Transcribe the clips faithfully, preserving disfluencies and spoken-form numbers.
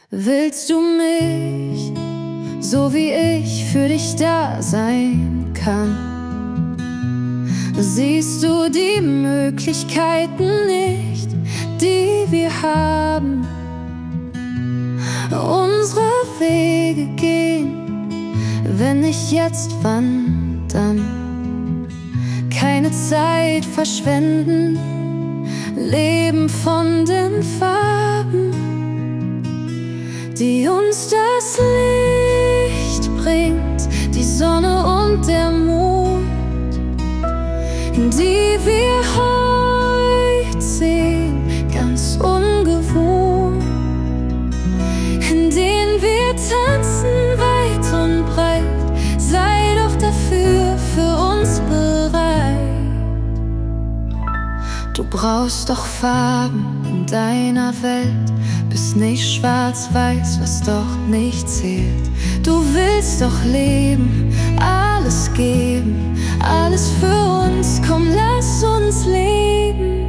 Willst du mich, so wie ich für dich da sein kann? Siehst du die Möglichkeiten nicht, die wir haben? Unsere Wege gehen, wenn nicht jetzt, wann dann? Keine Zeit verschwenden, leben von den Farben, die uns das Licht bringt, die Sonne und der Mond, die wir heute sehen, ganz ungewohnt, in denen wir tanzen weit und breit. Sei doch dafür für uns bereit. Du brauchst doch Farben in deiner Welt, bist nicht schwarz-weiß, was doch nicht zählt. Du willst doch leben, alles geben, alles für uns, komm, lass uns leben.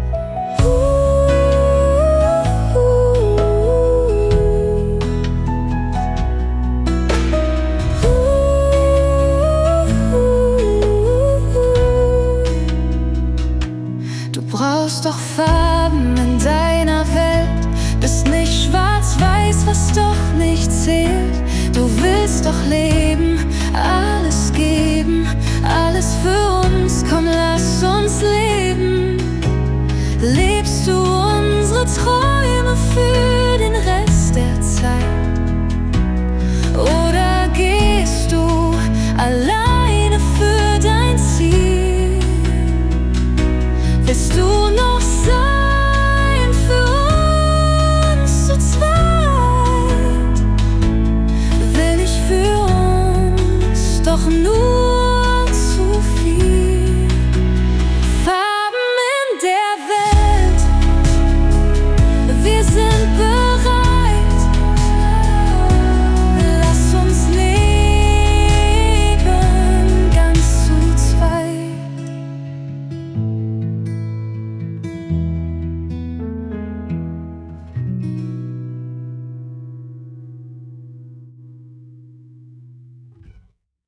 Du brauchst doch Farben in deiner Welt, bist nicht schwarz-weiß, was doch nicht zählt. Du willst doch leben, alles geben, alles für uns, komm, lass uns leben. Lebst du unsere Träume für